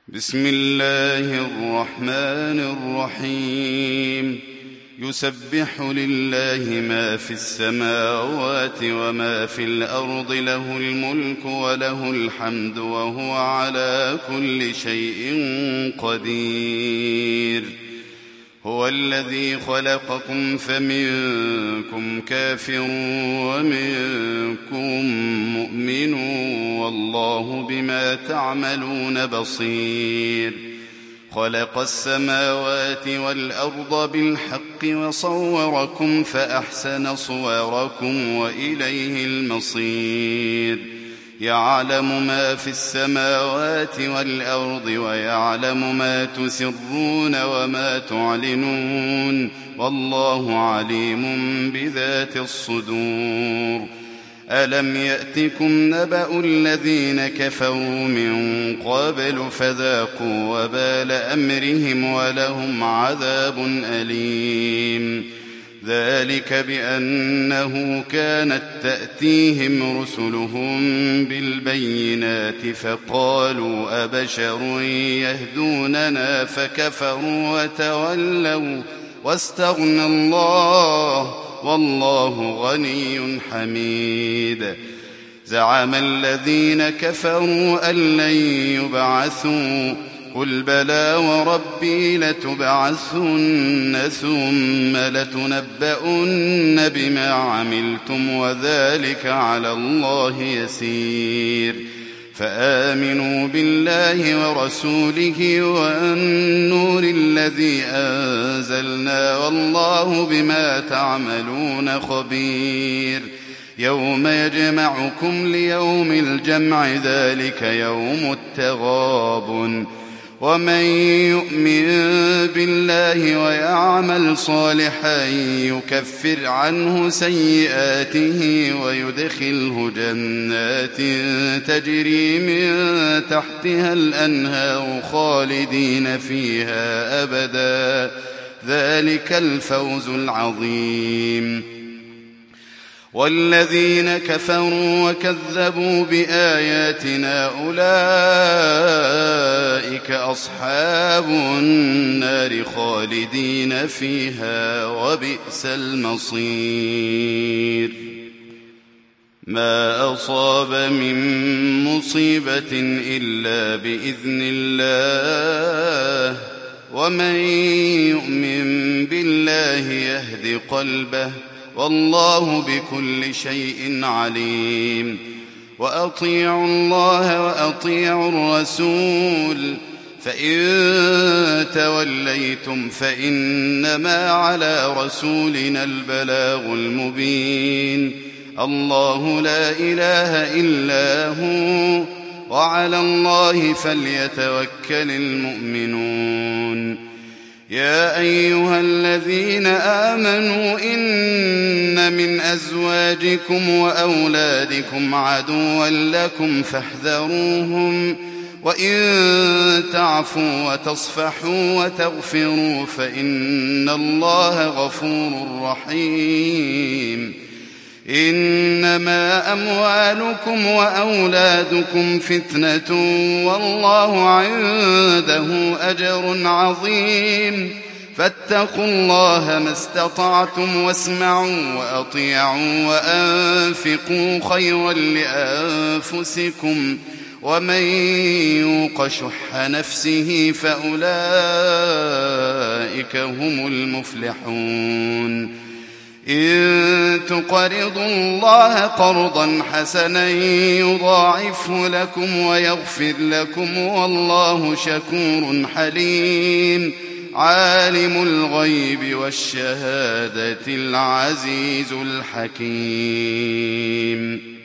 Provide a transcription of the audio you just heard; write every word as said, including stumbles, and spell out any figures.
بسم الله الرحمن الرحيم يسبح لله ما في السماوات وما في الأرض له الملك وله الحمد وهو على كل شيء قدير هو الذي خلقكم فمنكم كافر ومنكم مؤمن والله بما تعملون بصير خلق السماوات والأرض بالحق وصوركم فأحسن صوركم وإليه المصير يعلم ما في السماوات والأرض ويعلم ما تسرون وما تعلنون والله عليم بذات الصدور ألم يأتكم نبأ الذين كفروا من قبل فذاقوا وبال أمرهم ولهم عذاب أليم ذلك بأنه كانت تأتيهم رسلهم بالبينات فقالوا أبشر يهدوننا فكفروا وتولوا واستغنى الله والله غني حميد زعم الذين كفروا أن لن يبعثوا قل بلى وربي لتبعثن ثم لتنبؤن بما عملتم وذلك على الله يسير فآمنوا بالله ورسوله والنور الذي أنزلنا والله بما تعملون خبير يوم يجمعكم ليوم الجمع ذلك يوم التغابن ومن يؤمن بالله ويعمل صالحا يكفر عنه سيئاته ويدخله جنات تجري من تحتها الأنهار خالدين فيها أبدا ذلك الفوز العظيم والذين كفروا وكذبوا بآياتنا أولئك أصحاب النار خالدين فيها وبئس المصير ما أصاب من مصيبة إلا بإذن الله ومن يؤمن بالله يهد قلبه والله بكل شيء عليم وأطيعوا الله وأطيعوا الرسول فإن توليتم فإنما على رسولنا البلاغ المبين الله لا إله إلا هو وعلى الله فليتوكل المؤمنون يا أيها الذين آمنوا إن من أزواجكم وأولادكم عدوا لكم فاحذروهم وإن تعفوا وتصفحوا وتغفروا فإن الله غفور رحيم إنما أموالكم وأولادكم فتنة والله عنده أجر عظيم فاتقوا الله ما استطعتم واسمعوا وأطيعوا وأنفقوا خيرا لأنفسكم ومن يوق شح نفسه فأولئك هم المفلحون إن تقرضوا الله قرضا حسنا يضاعفه لكم ويغفر لكم والله شكور حليم عالم الغيب والشهادة العزيز الحكيم